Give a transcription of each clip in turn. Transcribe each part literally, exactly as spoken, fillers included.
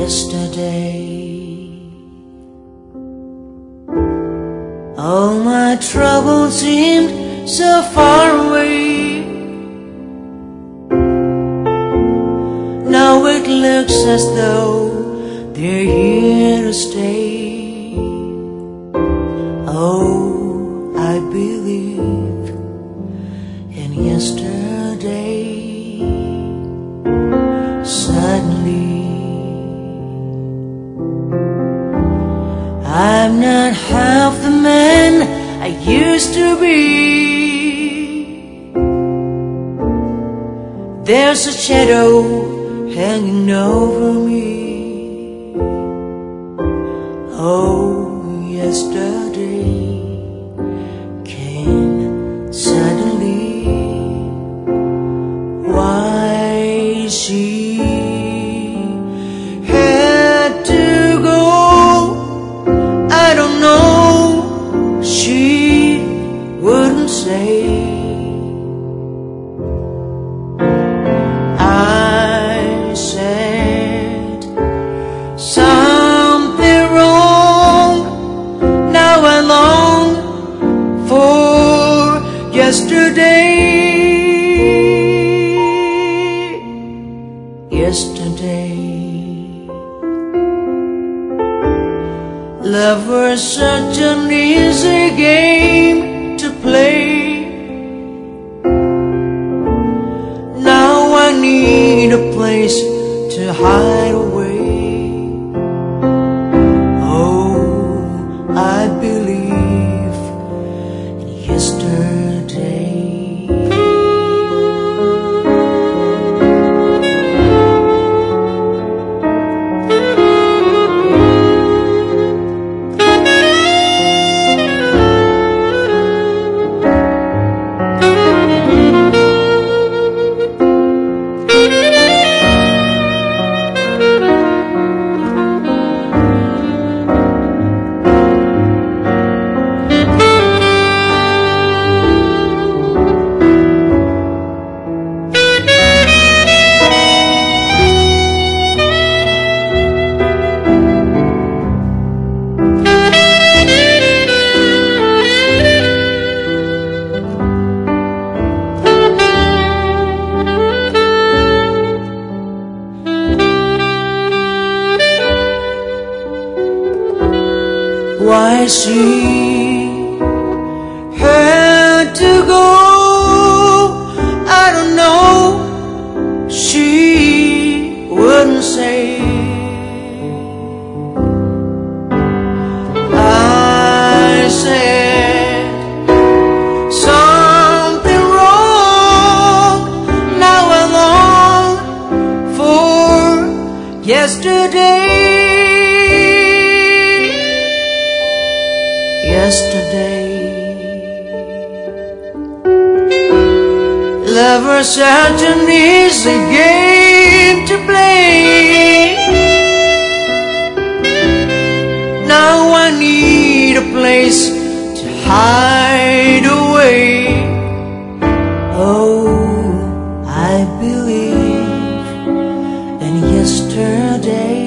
yesterday. All my troubles seemed so far away. Now it looks as though they're here to stay. Oh, I believe in yesterday. Suddenly, I'm not half the man I used to be. There's a shadow hanging over me. Oh, yesterday came suddenly. Why she had to go, I don't know. She wouldn't say. I said something wrong. Now I long for yesterday. Yesterday, love was such an easy game to play. Now I need a place to hide away. Oh, I believe in yesterday. Why she had to go, I don't know. She wouldn't say. I said something wrong. Now I long for yesterday. Yesterday, love was such an easy game to play. Now I need a place to hide away. Oh, I believe in yesterday.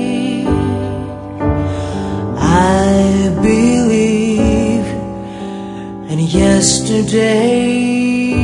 I believe and yesterday.